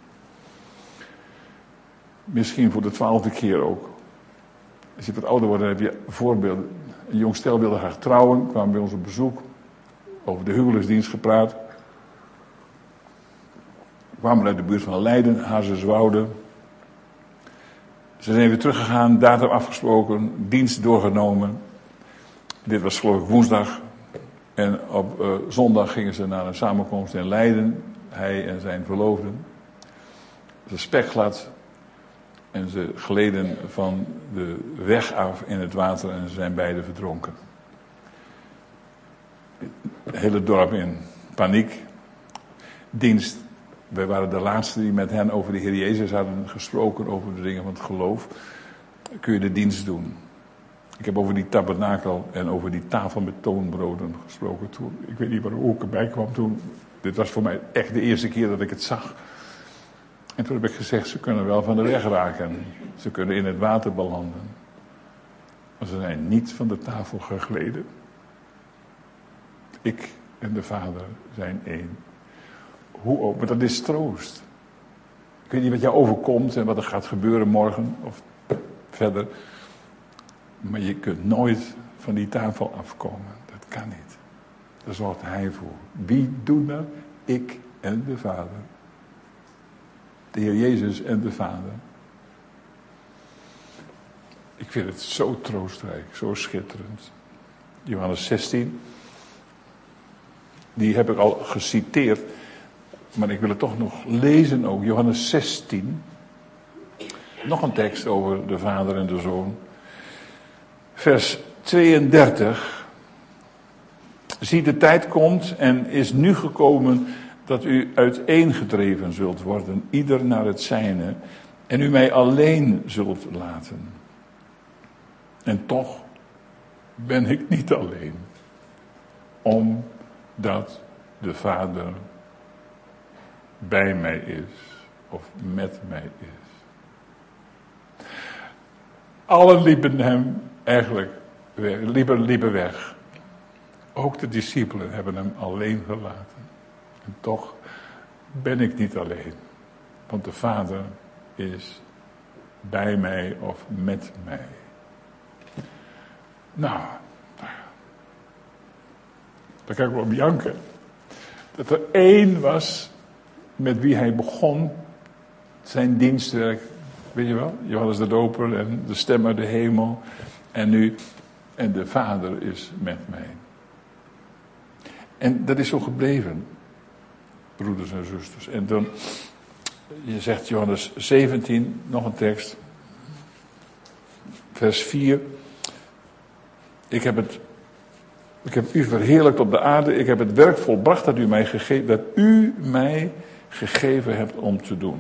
Misschien voor de twaalfde keer ook. Als je wat ouder wordt, dan heb je voorbeelden. Een jong stel wilde graag trouwen. Kwam bij ons op bezoek. Over de huwelijksdienst gepraat. Kwamen uit de buurt van Leiden, Hazerswoude. Ze zijn weer teruggegaan, datum afgesproken, dienst doorgenomen. Dit was geloof ik woensdag. En op uh, zondag gingen ze naar een samenkomst in Leiden. Hij en zijn verloofden. Ze spekglad. En ze gleden van de weg af in het water en ze zijn beide verdronken. Het hele dorp in paniek. Dienst. Wij waren de laatste die met hen over de Heer Jezus hadden gesproken, over de dingen van het geloof. Kun je de dienst doen. Ik heb over die tabernakel en over die tafel met toonbroden gesproken toen. Ik weet niet waarom ik erbij kwam toen. Dit was voor mij echt de eerste keer dat ik het zag. En toen heb ik gezegd, ze kunnen wel van de weg raken. Ze kunnen in het water belanden. Maar ze zijn niet van de tafel gegleden. Ik en de Vader zijn één. Hoe ook, maar dat is troost. Ik weet niet wat jou overkomt en wat er gaat gebeuren morgen of verder. Maar je kunt nooit van die tafel afkomen. Dat kan niet. Daar zorgt hij voor. Wie doet dat? Ik en de Vader. De Heer Jezus en de Vader. Ik vind het zo troostrijk, zo schitterend. Johannes zestien. Die heb ik al geciteerd. Maar ik wil het toch nog lezen ook. Johannes zestien. Nog een tekst over de Vader en de Zoon. Vers tweeëndertig. Zie, de tijd komt en is nu gekomen dat u uiteengedreven zult worden, ieder naar het zijne, en u mij alleen zult laten. En toch ben ik niet alleen, omdat de Vader bij mij is, of met mij is. Allen liepen hem eigenlijk weg, liepen, liepen weg. Ook de discipelen hebben hem alleen gelaten. En toch ben ik niet alleen. Want de Vader is bij mij of met mij. Nou, daar kan ik wel op janken. Dat er één was met wie hij begon zijn dienstwerk. Weet je wel? Johannes de Doper en de stem uit de hemel. En nu, en de Vader is met mij. En dat is zo gebleven, broeders en zusters. En dan, je zegt Johannes zeventien, nog een tekst. Vers vier. Ik heb het, ik heb u verheerlijkt op de aarde. Ik heb het werk volbracht dat u mij gegeven, dat u mij gegeven hebt om te doen.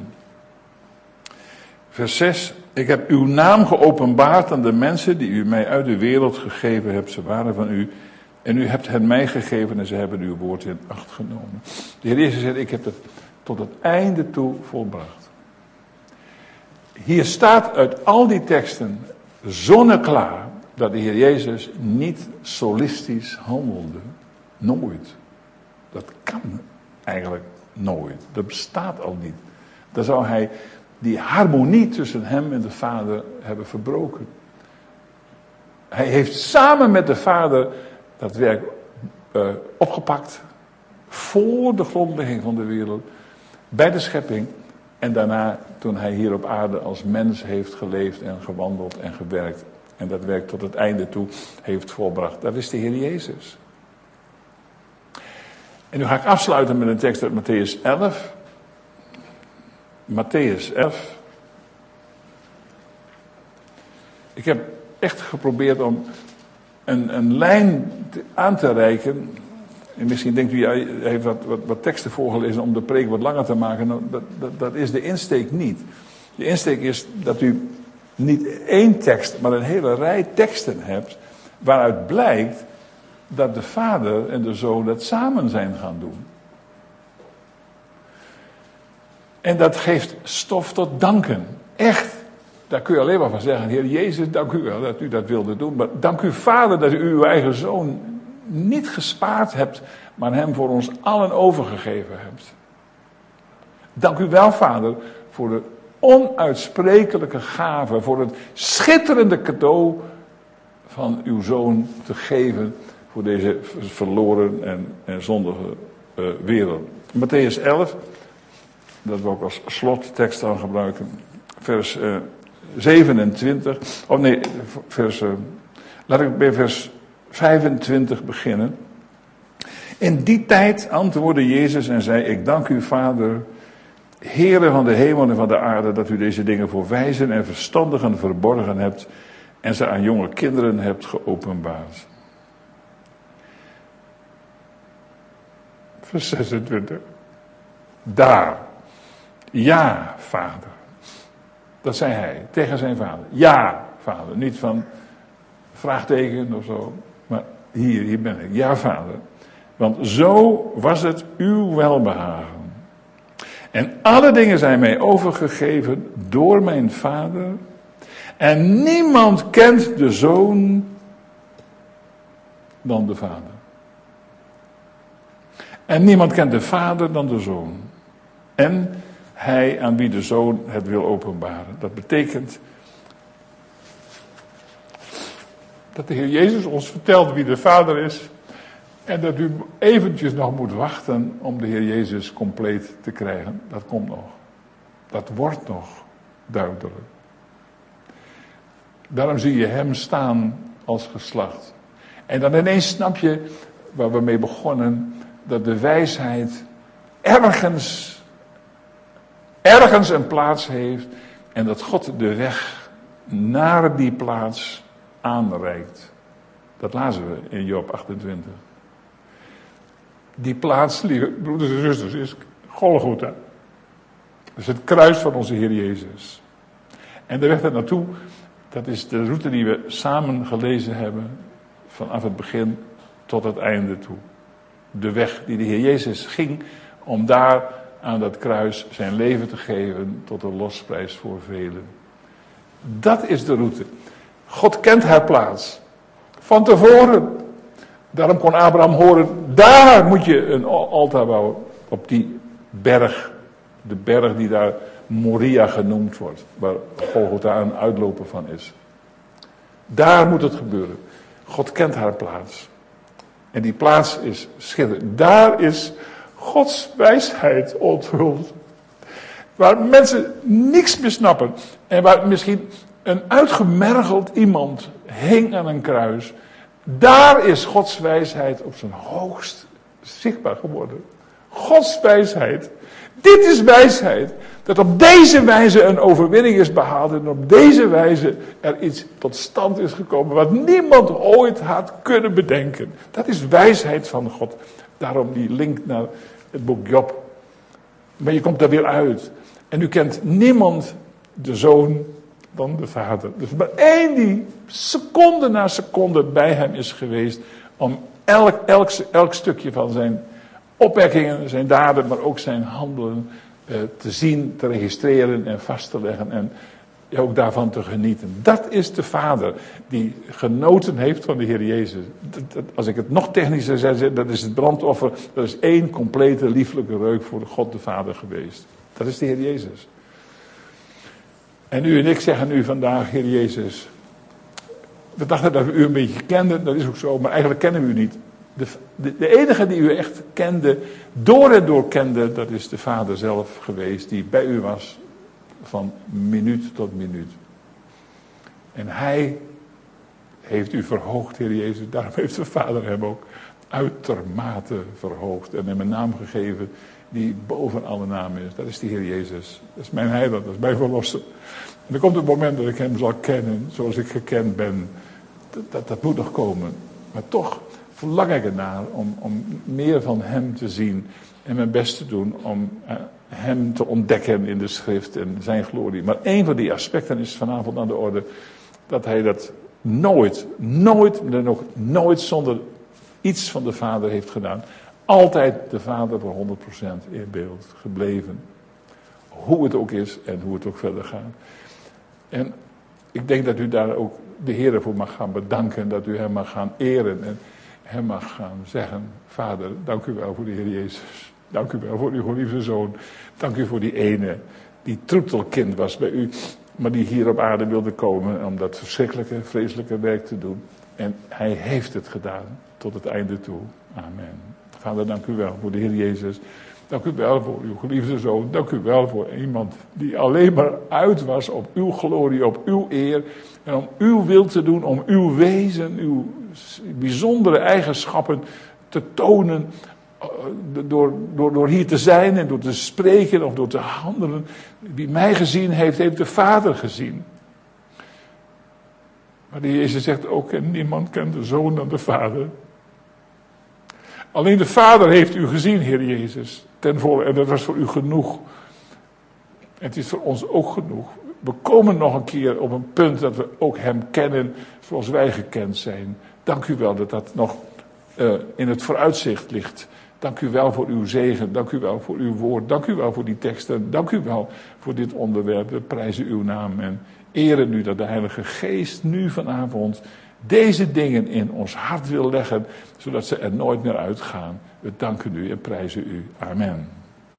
Vers zes. Ik heb uw naam geopenbaard aan de mensen die u mij uit de wereld gegeven hebt. Ze waren van u. En u hebt hen mij gegeven en ze hebben uw woord in acht genomen. De Heer Jezus zegt, ik heb het tot het einde toe volbracht. Hier staat uit al die teksten zonneklaar dat de Heer Jezus niet solistisch handelde. Nooit. Dat kan eigenlijk nooit. Dat bestaat al niet. Dan zou hij die harmonie tussen hem en de Vader hebben verbroken. Hij heeft samen met de Vader dat werk uh, opgepakt. Voor de grondlegging van de wereld. Bij de schepping. En daarna toen hij hier op aarde als mens heeft geleefd en gewandeld en gewerkt. En dat werk tot het einde toe heeft volbracht. Dat is de Heer Jezus. En nu ga ik afsluiten met een tekst uit Mattheüs elf. Mattheüs elf. Ik heb echt geprobeerd om een, een lijn te, aan te reiken. En misschien denkt u, ja, hij heeft wat, wat, wat teksten voorgelezen om de preek wat langer te maken. Nou, dat, dat, dat is de insteek niet. De insteek is dat u niet één tekst, maar een hele rij teksten hebt. Waaruit blijkt dat de Vader en de Zoon dat samen zijn gaan doen. En dat geeft stof tot danken. Echt. Daar kun je alleen maar van zeggen, Heer Jezus, dank u wel dat u dat wilde doen. Maar dank u Vader dat u uw eigen Zoon niet gespaard hebt, maar hem voor ons allen overgegeven hebt. Dank u wel Vader voor de onuitsprekelijke gave, voor het schitterende cadeau van uw Zoon te geven voor deze verloren en, en zondige uh, wereld. Mattheüs elf, dat we ook als slottekst dan gebruiken, vers uh, zevenentwintig, of nee, vers, uh, laat ik bij vers vijfentwintig beginnen. In die tijd antwoordde Jezus en zei, ik dank u Vader, Heere van de hemel en van de aarde, dat u deze dingen voor wijzen en verstandigen verborgen hebt en ze aan jonge kinderen hebt geopenbaard. Vers zesentwintig. Daar. Ja, Vader. Dat zei hij tegen zijn vader. Ja, Vader. Niet van vraagteken of zo. Maar hier, hier ben ik. Ja, Vader. Want zo was het uw welbehagen. En alle dingen zijn mij overgegeven door mijn Vader. En niemand kent de Zoon dan de Vader. En niemand kent de Vader dan de Zoon. En hij aan wie de Zoon het wil openbaren. Dat betekent dat de Heer Jezus ons vertelt wie de Vader is. En dat u eventjes nog moet wachten om de Heer Jezus compleet te krijgen. Dat komt nog. Dat wordt nog duidelijk. Daarom zie je hem staan als geslacht. En dan ineens snap je, waar we mee begonnen, dat de wijsheid ergens, ergens een plaats heeft. En dat God de weg naar die plaats aanreikt. Dat lazen we in Job achtentwintig. Die plaats, lieve broeders en zusters, is Golgotha. Dat is het kruis van onze Heer Jezus. En de weg daar naartoe, dat is de route die we samen gelezen hebben, vanaf het begin tot het einde toe. De weg die de Heer Jezus ging om daar aan dat kruis zijn leven te geven tot een losprijs voor velen. Dat is de route. God kent haar plaats. Van tevoren. Daarom kon Abraham horen, daar moet je een altaar bouwen. Op die berg. De berg die daar Moria genoemd wordt. Waar Golgotha een uitloper van is. Daar moet het gebeuren. God kent haar plaats. En die plaats is schitterend. Daar is Gods wijsheid onthuld. Waar mensen niks meer snappen. En waar misschien een uitgemergeld iemand hing aan een kruis. Daar is Gods wijsheid op zijn hoogst zichtbaar geworden. Gods wijsheid. Dit is wijsheid. Dat op deze wijze een overwinning is behaald. En op deze wijze er iets tot stand is gekomen. Wat niemand ooit had kunnen bedenken. Dat is wijsheid van God. Daarom die link naar het boek Job. Maar je komt daar weer uit. En u kent niemand de zoon dan de vader. Dus maar één die seconde na seconde bij hem is geweest. Om elk, elk, elk stukje van zijn opwekkingen, zijn daden, maar ook zijn handelen eh, te zien, te registreren en vast te leggen. En ook daarvan te genieten. Dat is de vader die genoten heeft van de Heer Jezus. Dat, dat, als ik het nog technischer zou zeggen, dat is het brandoffer. Dat is één complete lieflijke reuk voor God de Vader geweest. Dat is de Heer Jezus. En u en ik zeggen nu vandaag, Heer Jezus. We dachten dat we u een beetje kenden, dat is ook zo, maar eigenlijk kennen we u niet. De, de, de enige die u echt kende, door en door kende, dat is de Vader zelf geweest, die bij u was van minuut tot minuut. En hij heeft u verhoogd, Heer Jezus, daarom heeft de Vader hem ook uitermate verhoogd en hem een naam gegeven die boven alle namen is. Dat is de Heer Jezus. Dat is mijn heiland, dat is mijn verlosser. En er komt een moment dat ik hem zal kennen zoals ik gekend ben. Dat, dat, dat moet nog komen. Maar toch verlang ik ernaar om, om meer van hem te zien en mijn best te doen om uh, hem te ontdekken in de schrift en zijn glorie. Maar één van die aspecten is vanavond aan de orde dat hij dat nooit, nooit, en ook nooit zonder iets van de Vader heeft gedaan. Altijd de Vader voor honderd procent in beeld gebleven. Hoe het ook is en hoe het ook verder gaat. En ik denk dat u daar ook de Heer voor mag gaan bedanken. Dat u hem mag gaan eren en hem mag gaan zeggen. Vader, dank u wel voor de Heer Jezus. Dank u wel voor uw geliefde Zoon. Dank u voor die ene die troetelkind was bij u. Maar die hier op aarde wilde komen om dat verschrikkelijke, vreselijke werk te doen. En hij heeft het gedaan tot het einde toe. Amen. Vader, dank u wel voor de Heer Jezus. Dank u wel voor uw geliefde Zoon. Dank u wel voor iemand die alleen maar uit was op uw glorie, op uw eer. En om uw wil te doen, om uw wezen, uw bijzondere eigenschappen te tonen. Door, door, door hier te zijn en door te spreken of door te handelen. Wie mij gezien heeft, heeft de Vader gezien. Maar de Heer Jezus zegt ook, en niemand kent de Zoon dan de Vader. Alleen de Vader heeft u gezien, Heer Jezus, ten volle. En dat was voor u genoeg. En het is voor ons ook genoeg. We komen nog een keer op een punt dat we ook hem kennen zoals wij gekend zijn. Dank u wel dat dat nog uh, in het vooruitzicht ligt. Dank u wel voor uw zegen. Dank u wel voor uw woord. Dank u wel voor die teksten. Dank u wel voor dit onderwerp. We prijzen uw naam en eren u dat de Heilige Geest nu vanavond deze dingen in ons hart wil leggen, zodat ze er nooit meer uitgaan. We danken u en prijzen u. Amen.